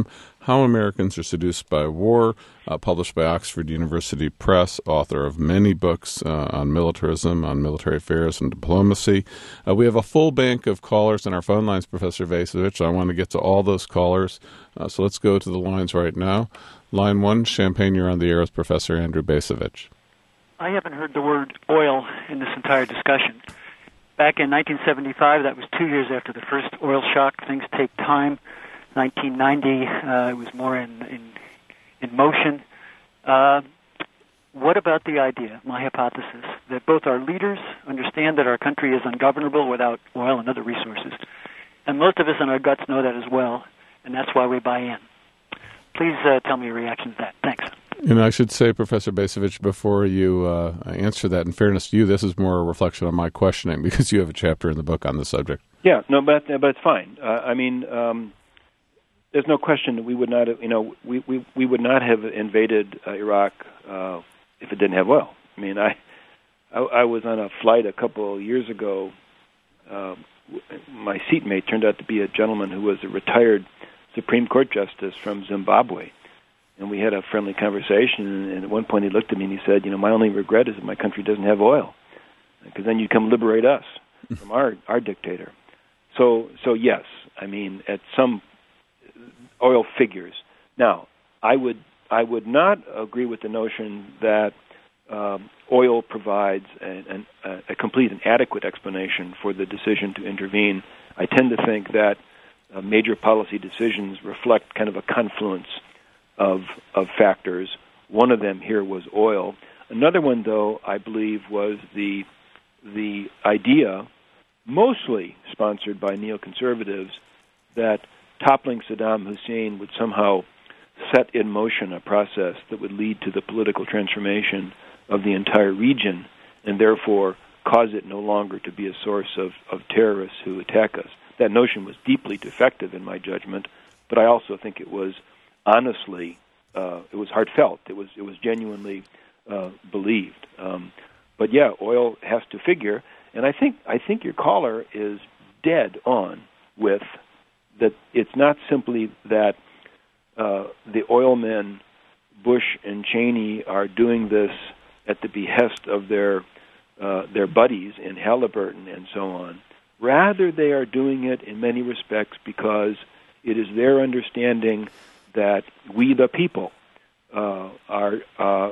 How Americans Are Seduced by War, uh, published by Oxford University Press, author of many books uh, on militarism, on military affairs and diplomacy. Uh, we have a full bank of callers on our phone lines, Professor Bacevich. I want to get to all those callers, uh, so let's go to the lines right now. Line one, Champaign, you're on the air with Professor Andrew Bacevich. I haven't heard the word oil in this entire discussion. Back in nineteen seventy-five, that was two years after the first oil shock. Things take time. nineteen ninety, uh, it was more in in, in motion. Uh, what about the idea, my hypothesis, that both our leaders understand that our country is ungovernable without oil and other resources, and most of us in our guts know that as well, and that's why we buy in. Please uh, tell me your reaction to that. Thanks. And I should say, Professor Bacevich, before you uh, answer that, in fairness to you, this is more a reflection on my questioning because you have a chapter in the book on the subject. Yeah, no, but but it's fine. Uh, I mean, um, there's no question that we would not have, you know, we, we, we would not have invaded uh, Iraq uh, if it didn't have oil. I mean, I, I I was on a flight a couple of years ago. Uh, my seatmate turned out to be a gentleman who was a retired Supreme Court justice from Zimbabwe. And we had a friendly conversation, and at one point he looked at me and he said, you know, my only regret is that my country doesn't have oil, because then you come liberate us from our, our dictator. So, so yes, I mean, at some oil figures. Now, I would I would not agree with the notion that um, oil provides an, an, a complete and adequate explanation for the decision to intervene. I tend to think that uh, major policy decisions reflect kind of a confluence of of factors. One of them here was oil. Another one, though, I believe, was the the idea, mostly sponsored by neoconservatives, that toppling Saddam Hussein would somehow set in motion a process that would lead to the political transformation of the entire region, and therefore cause it no longer to be a source of, of terrorists who attack us. That notion was deeply defective in my judgment, but I also think it was honestly, uh, it was heartfelt. It was it was genuinely uh, believed. Um, but yeah, oil has to figure, and I think I think your caller is dead on with that. It's not simply that uh, the oil men, Bush and Cheney, are doing this at the behest of their uh, their buddies in Halliburton and so on. Rather, they are doing it in many respects because it is their understanding that we, the people, uh, are uh,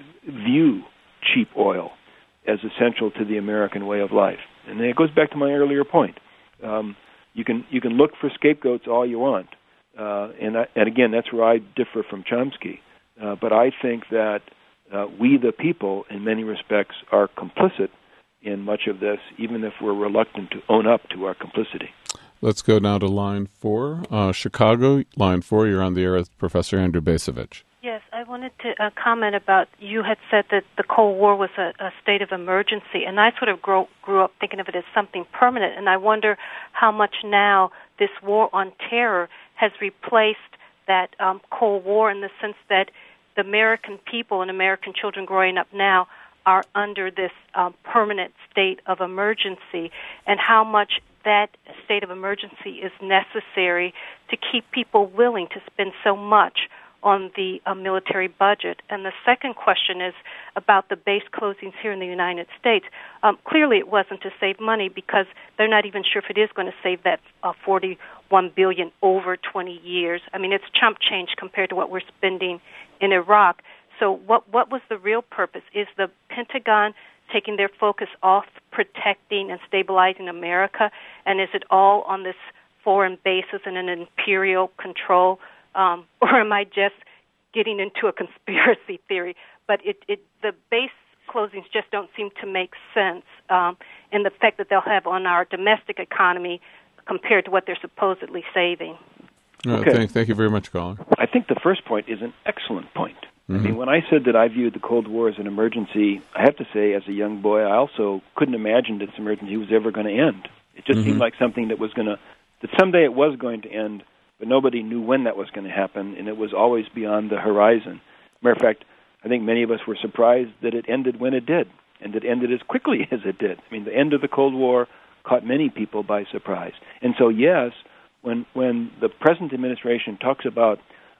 view cheap oil as essential to the American way of life. And it goes back to my earlier point. Um, you can you can look for scapegoats all you want, uh, and I, and again, that's where I differ from Chomsky. Uh, but I think that uh, we, the people, in many respects, are complicit in much of this, even if we're reluctant to own up to our complicity. Let's go now to line four. Uh, Chicago, line four, you're on the air with Professor Andrew Bacevich. Yes, I wanted to uh, comment about, you had said that the Cold War was a, a state of emergency, and I sort of grew, grew up thinking of it as something permanent, and I wonder how much now this war on terror has replaced that um, Cold War, in the sense that the American people and American children growing up now are under this um, permanent state of emergency, and how much that state of emergency is necessary to keep people willing to spend so much on the uh, military budget. And the second question is about the base closings here in the United States. Um, clearly it wasn't to save money, because they're not even sure if it is going to save that uh, forty-one billion dollars over twenty years. I mean, it's chump change compared to what we're spending in Iraq. So what what was the real purpose? Is the Pentagon taking their focus off protecting and stabilizing America, and is it all on this foreign basis and an imperial control, um, or am I just getting into a conspiracy theory? But it, it the base closings just don't seem to make sense um, in the effect that they'll have on our domestic economy compared to what they're supposedly saving. Uh, okay. thank, thank you very much, caller. I think the first point is an excellent point. Mm-hmm. I mean, when I said that I viewed the Cold War as an emergency, I have to say, as a young boy, I also couldn't imagine that this emergency was ever going to end. It just mm-hmm. seemed like something that was going to, that someday it was going to end, but nobody knew when that was going to happen, and it was always beyond the horizon. Matter of fact, I think many of us were surprised that it ended when it did, and it ended as quickly as it did. I mean, the end of the Cold War caught many people by surprise. And so, yes, when when the present administration talks about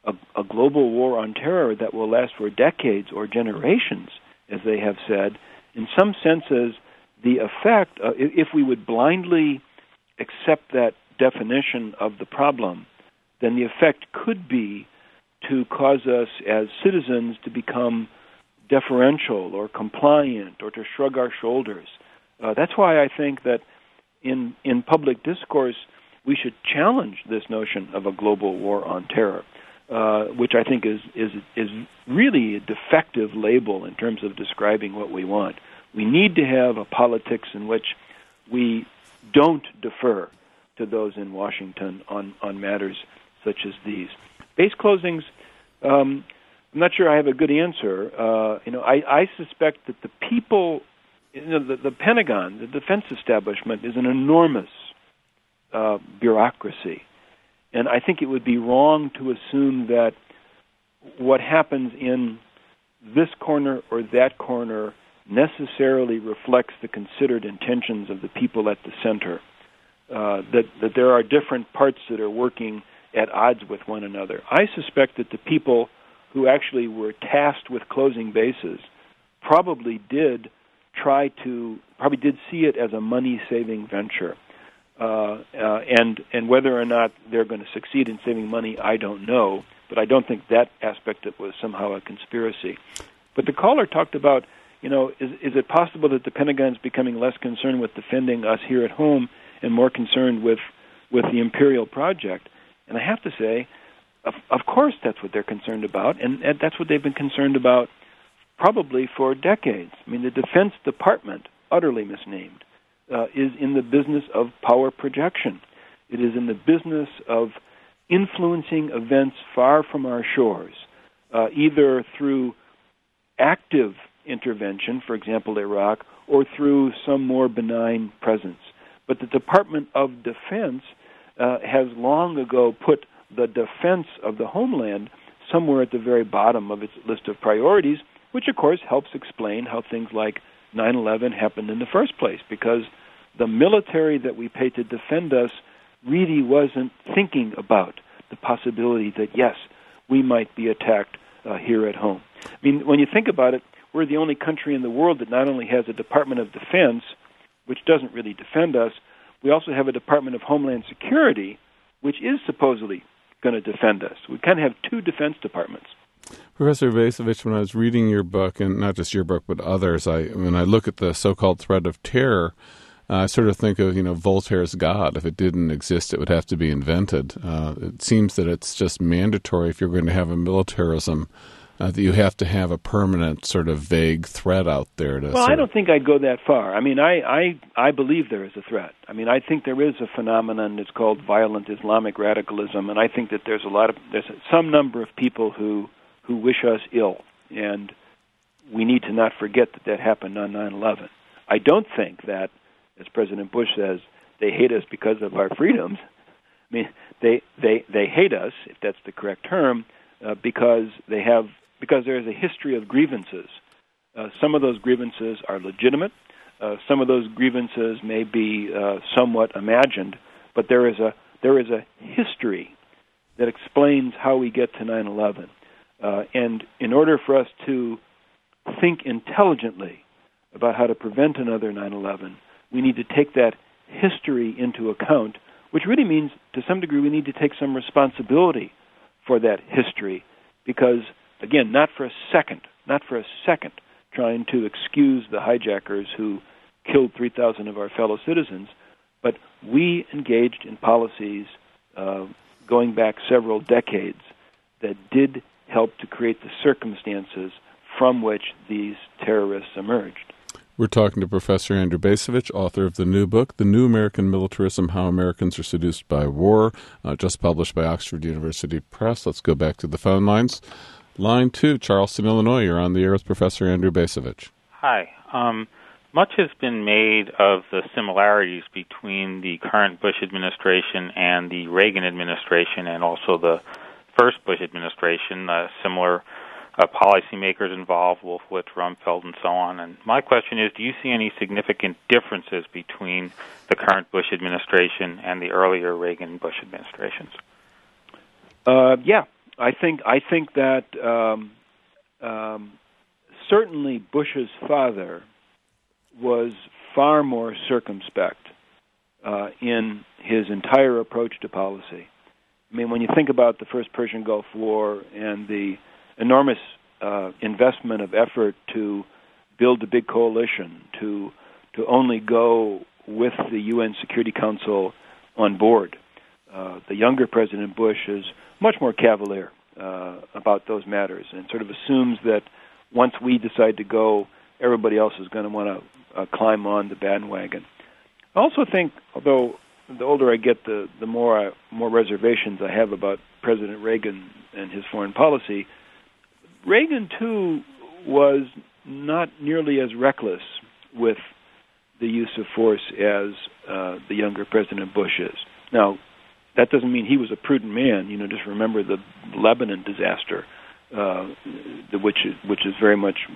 a, a global war on terror that will last for decades or generations, as they have said, in some senses, the effect, uh, if we would blindly accept that definition of the problem, then the effect could be to cause us as citizens to become deferential or compliant or to shrug our shoulders. Uh, that's why I think that in in public discourse, we should challenge this notion of a global war on terror, uh, which I think is, is is really a defective label in terms of describing what we want. We need to have a politics in which we don't defer to those in Washington on, on matters such as these. Base closings, um, I'm not sure I have a good answer. Uh, you know, I, I suspect that the people, you know, the, the Pentagon, the defense establishment, is an enormous uh, bureaucracy. And I think it would be wrong to assume that what happens in this corner or that corner necessarily reflects the considered intentions of the people at the center. Uh, that, that there are different parts that are working at odds with one another. I suspect that the people who actually were tasked with closing bases probably did try to, probably did see it as a money-saving venture. Uh, uh, and and whether or not they're going to succeed in saving money, I don't know. But I don't think that aspect of it was somehow a conspiracy. But the caller talked about, you know, is, is it possible that the Pentagon is becoming less concerned with defending us here at home and more concerned with, with the imperial project? And I have to say, of, of course that's what they're concerned about, and, and that's what they've been concerned about probably for decades. I mean, the Defense Department, utterly misnamed, uh, is in the business of power projection. It is in the business of influencing events far from our shores, uh, either through active intervention, for example, Iraq, or through some more benign presence. But the Department of Defense uh, has long ago put the defense of the homeland somewhere at the very bottom of its list of priorities, which, of course, helps explain how things like nine eleven happened in the first place, because the military that we pay to defend us really wasn't thinking about the possibility that, yes, we might be attacked uh, here at home. I mean, when you think about it, we're the only country in the world that not only has a Department of Defense, which doesn't really defend us, we also have a Department of Homeland Security, which is supposedly going to defend us. We kind of have two defense departments. Professor Bacevich, when I was reading your book, and not just your book but others, I when I look at the so-called threat of terror, uh, I sort of think of, you know, Voltaire's God. If it didn't exist, it would have to be invented. Uh, it seems that it's just mandatory if you're going to have a militarism uh, that you have to have a permanent sort of vague threat out there. To well, I don't think I'd go that far. I mean, I, I, I believe there is a threat. I mean, I think there is a phenomenon that's called violent Islamic radicalism, and I think that there's a lot of there's some number of people who who wish us ill, and we need to not forget that that happened on nine eleven. I don't think that, as President Bush says, they hate us because of our freedoms. I mean, they they, they hate us, if that's the correct term, uh, because they have because there is a history of grievances. Uh, some of those grievances are legitimate. Uh, some of those grievances may be uh, somewhat imagined, but there is a there is a history that explains how we get to nine eleven. Uh, and in order for us to think intelligently about how to prevent another nine eleven, we need to take that history into account, which really means, to some degree, we need to take some responsibility for that history, because, again, not for a second, not for a second, trying to excuse the hijackers who killed three thousand of our fellow citizens, but we engaged in policies uh, going back several decades that did help to create the circumstances from which these terrorists emerged. We're talking to Professor Andrew Bacevich, author of the new book, The New American Militarism, How Americans Are Seduced by War, uh, just published by Oxford University Press. Let's go back to the phone lines. Line two, Charleston, Illinois. You're on the air with Professor Andrew Bacevich. Hi. Um, much has been made of the similarities between the current Bush administration and the Reagan administration, and also the first Bush administration, uh, similar uh, policymakers involved, Wolfowitz, Rumsfeld, and so on. And my question is, do you see any significant differences between the current Bush administration and the earlier Reagan and Bush administrations? Uh, yeah, I think I think that um, um, certainly Bush's father was far more circumspect uh, in his entire approach to policy. I mean, when you think about the first Persian Gulf War and the enormous uh, investment of effort to build a big coalition, to to only go with the U N Security Council on board, uh, the younger President Bush is much more cavalier uh, about those matters and sort of assumes that once we decide to go, everybody else is going to want to uh, climb on the bandwagon. I also think, although the older I get, the the more I, more reservations I have about President Reagan and his foreign policy. Reagan, too, was not nearly as reckless with the use of force as uh, the younger President Bush is. Now, that doesn't mean he was a prudent man. You know, just remember the Lebanon disaster, uh, which is, which is very much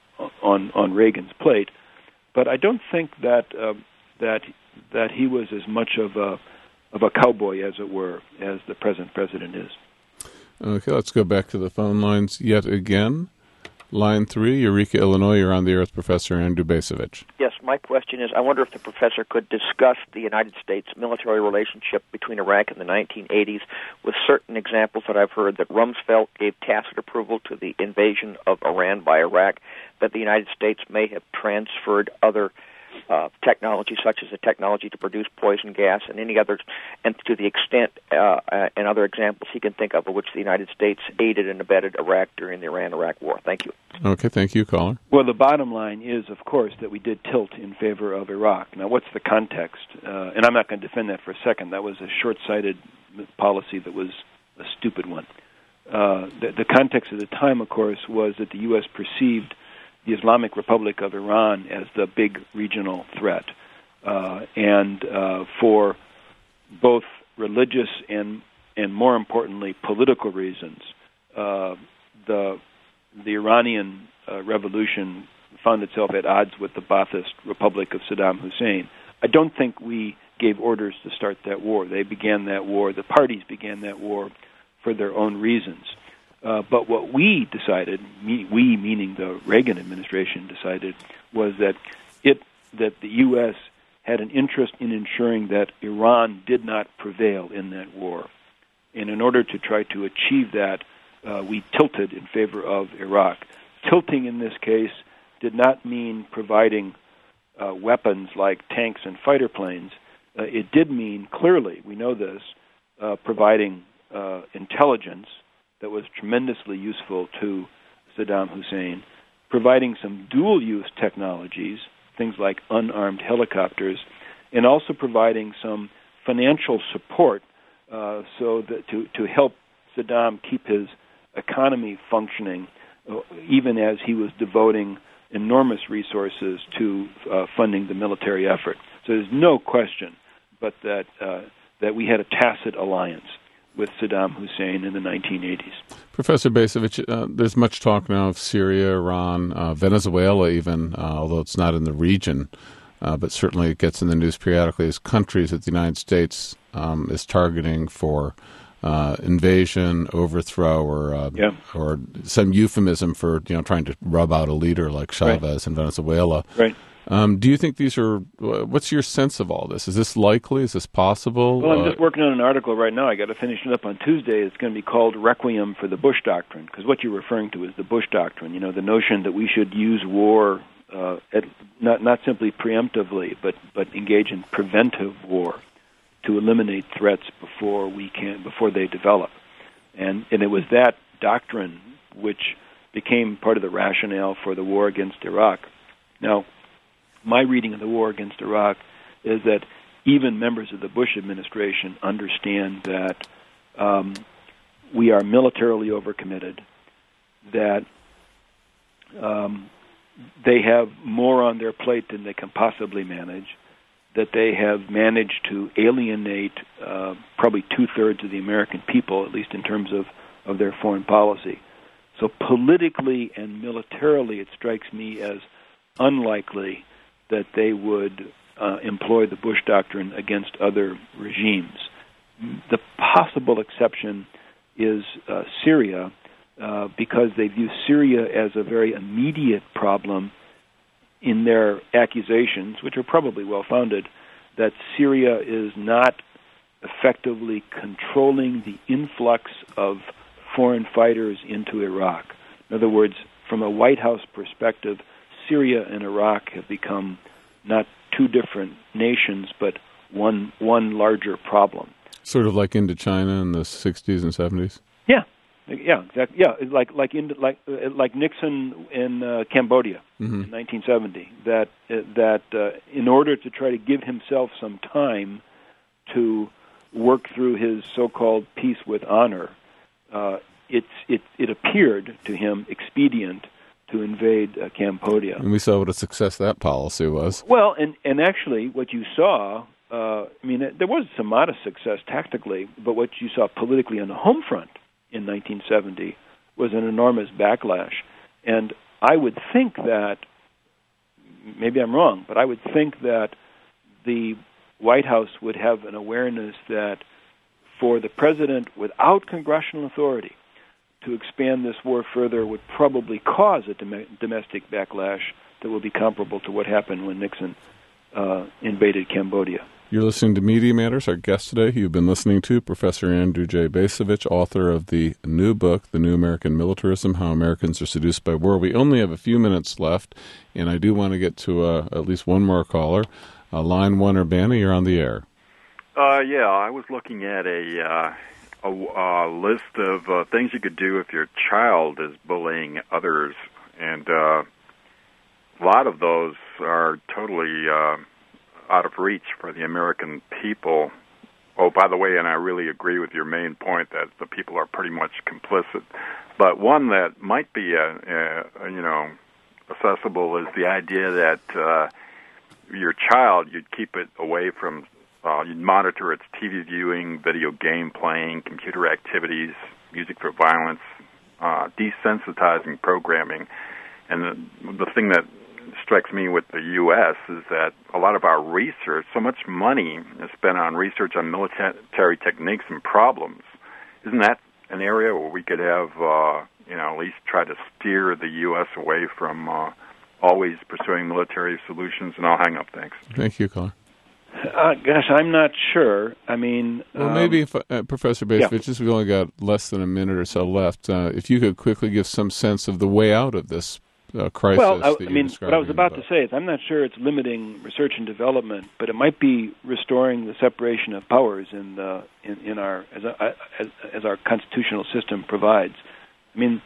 on on Reagan's plate. But I don't think that uh, that that he was as much of a of a cowboy, as it were, as the present president is. Okay, let's go back to the phone lines yet again. Line three, Eureka, Illinois. You're on the air with Professor Andrew Bacevich. Yes, my question is, I wonder if the professor could discuss the United States military relationship between Iraq in the nineteen eighties with certain examples that I've heard that Rumsfeld gave tacit approval to the invasion of Iran by Iraq, that the United States may have transferred other uh, technology, such as the technology to produce poison gas and any others, and to the extent uh, uh, and other examples he can think of in which the United States aided and abetted Iraq during the Iran-Iraq war. Thank you. Okay, thank you, caller. Well, the bottom line is, of course, that we did tilt in favor of Iraq. Now, what's the context? Uh, and I'm not going to defend that for a second. That was a short-sighted policy that was a stupid one. Uh, the, the context at the time, of course, was that the U S perceived the Islamic Republic of Iran as the big regional threat. Uh, and uh, for both religious and, and more importantly, political reasons, uh, the the Iranian uh, revolution found itself at odds with the Ba'athist Republic of Saddam Hussein. I don't think we gave orders to start that war. They began that war, the parties began that war for their own reasons. Uh, but what we decided, me, we meaning the Reagan administration decided, was that it that the U S had an interest in ensuring that Iran did not prevail in that war. And in order to try to achieve that, uh, we tilted in favor of Iraq. Tilting in this case did not mean providing uh, weapons like tanks and fighter planes. Uh, it did mean, clearly, we know this, uh, providing uh, intelligence that was tremendously useful to Saddam Hussein, providing some dual-use technologies, things like unarmed helicopters, and also providing some financial support uh, so that to, to help Saddam keep his economy functioning, uh, even as he was devoting enormous resources to uh, funding the military effort. So there's no question but that uh, that we had a tacit alliance with Saddam Hussein in the nineteen eighties. Professor Bacevich, uh, there's much talk now of Syria, Iran, uh, Venezuela even, uh, although it's not in the region, uh, but certainly it gets in the news periodically as countries that the United States um, is targeting for uh, invasion, overthrow, or uh, yeah. or some euphemism for you know trying to rub out a leader like Chavez right. in Venezuela. Right. Um, do you think these are, what's your sense of all this? Is this likely? Is this possible? Well, I'm uh, just working on an article right now. I got to finish it up on Tuesday. It's going to be called Requiem for the Bush Doctrine, because what you're referring to is the Bush Doctrine, you know, the notion that we should use war uh, at, not not simply preemptively, but, but engage in preventive war to eliminate threats before we can before they develop. And and it was that doctrine which became part of the rationale for the war against Iraq. Now, my reading of the war against Iraq is that even members of the Bush administration understand that um, we are militarily overcommitted, that um, they have more on their plate than they can possibly manage, that they have managed to alienate uh, probably two-thirds of the American people, at least in terms of, of their foreign policy. So politically and militarily, it strikes me as unlikely that they would uh, employ the Bush Doctrine against other regimes. The possible exception is uh, Syria, uh, because they view Syria as a very immediate problem in their accusations, which are probably well-founded, that Syria is not effectively controlling the influx of foreign fighters into Iraq. In other words, from a White House perspective, Syria and Iraq have become not two different nations, but one one larger problem. Sort of like Indochina in the sixties and seventies? Yeah. Yeah, exactly. Yeah, like like in like like Nixon in uh, Cambodia mm-hmm. in nineteen seventy. That uh, that uh, in order to try to give himself some time to work through his so-called peace with honor, uh, it's it it appeared to him expedient to invade uh, Cambodia. And we saw what a success that policy was. Well, and and actually, what you saw, uh, I mean, there was some modest success tactically, but what you saw politically on the home front in nineteen seventy was an enormous backlash. And I would think that, maybe I'm wrong, but I would think that the White House would have an awareness that for the president, without congressional authority, to expand this war further would probably cause a dom- domestic backlash that will be comparable to what happened when Nixon uh, invaded Cambodia. You're listening to Media Matters. Our guest today, you've been listening to Professor Andrew J. Bacevich, author of the new book, The New American Militarism, How Americans Are Seduced by War. We only have a few minutes left, and I do want to get to uh, at least one more caller. Uh, line one, Urbana, you're on the air. Uh, yeah, I was looking at a, uh, a, a list of uh, things you could do if your child is bullying others, and uh, a lot of those are totally Uh, out of reach for the American people. Oh, by the way, and I really agree with your main point that the people are pretty much complicit. But one that might be, uh, uh, you know, accessible is the idea that uh, your child, you'd keep it away from, uh, you'd monitor its T V viewing, video game playing, computer activities, music for violence, uh, desensitizing programming. And the, the thing that strikes me with the U S is that a lot of our research, so much money is spent on research on military techniques and problems. Isn't that an area where we could have, uh, you know, at least try to steer the U S away from uh, always pursuing military solutions? And I'll hang up. Thanks. Thank you, caller. Uh, gosh, I'm not sure. I mean... Well, um, maybe, if uh, Professor Bacevich, yeah. just we've only got less than a minute or so left, uh, if you could quickly give some sense of the way out of this Uh, crisis. Well, I, that I mean, what I was about to say is I'm not sure it's limiting research and development, but it might be restoring the separation of powers in the in, in our as, a, as as our constitutional system provides. I mean,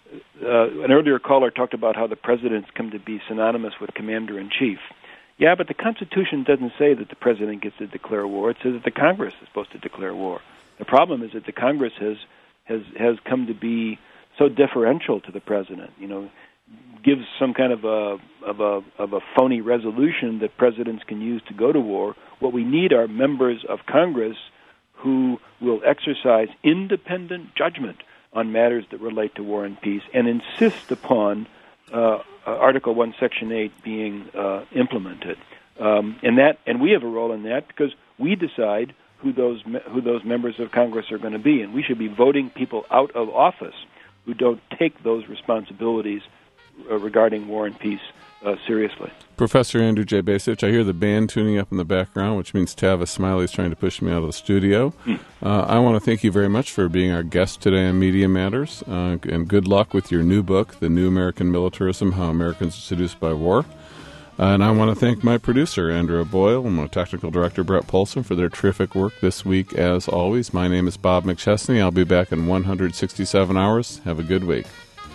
uh, an earlier caller talked about how the presidents come to be synonymous with commander in chief. Yeah, but the Constitution doesn't say that the president gets to declare war. It says that the Congress is supposed to declare war. The problem is that the Congress has has has come to be so deferential to the president. You know. Gives some kind of a of a of a phony resolution that presidents can use to go to war. What we need are members of Congress who will exercise independent judgment on matters that relate to war and peace, and insist upon uh, Article One, Section Eight being uh, implemented. Um, and that, and we have a role in that because we decide who those who those members of Congress are going to be, and we should be voting people out of office who don't take those responsibilities Uh, regarding war and peace uh, seriously. Professor Andrew J. Bacevich, I hear the band tuning up in the background, which means Tavis Smiley is trying to push me out of the studio. Mm. Uh, I want to thank you very much for being our guest today on Media Matters, uh, and good luck with your new book, The New American Militarism, How Americans Are Seduced by War. Uh, and I want to thank my producer, Andrew Boyle, and my technical director, Brett Polson, for their terrific work this week, as always. My name is Bob McChesney. I'll be back in one hundred sixty-seven hours. Have a good week.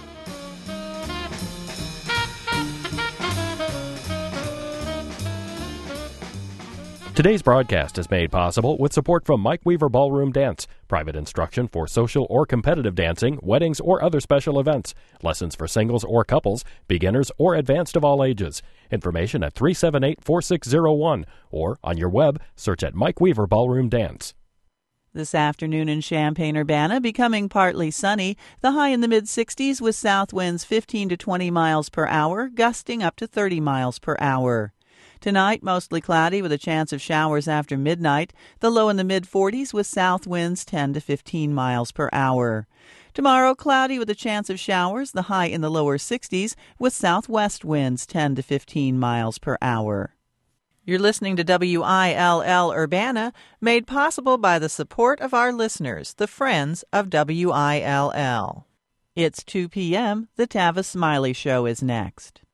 Today's broadcast is made possible with support from Mike Weaver Ballroom Dance, private instruction for social or competitive dancing, weddings, or other special events, lessons for singles or couples, beginners or advanced of all ages. Information at three seven eight, four six zero one, or on your web, search at Mike Weaver Ballroom Dance. This afternoon in Champaign-Urbana, becoming partly sunny, the high in the mid-sixties with south winds fifteen to twenty miles per hour, gusting up to thirty miles per hour. Tonight, mostly cloudy with a chance of showers after midnight. The low in the mid-forties with south winds ten to fifteen miles per hour. Tomorrow, cloudy with a chance of showers, the high in the lower sixties with southwest winds ten to fifteen miles per hour. You're listening to W I L L Urbana, made possible by the support of our listeners, the friends of W I L L. It's two p.m. The Tavis Smiley Show is next.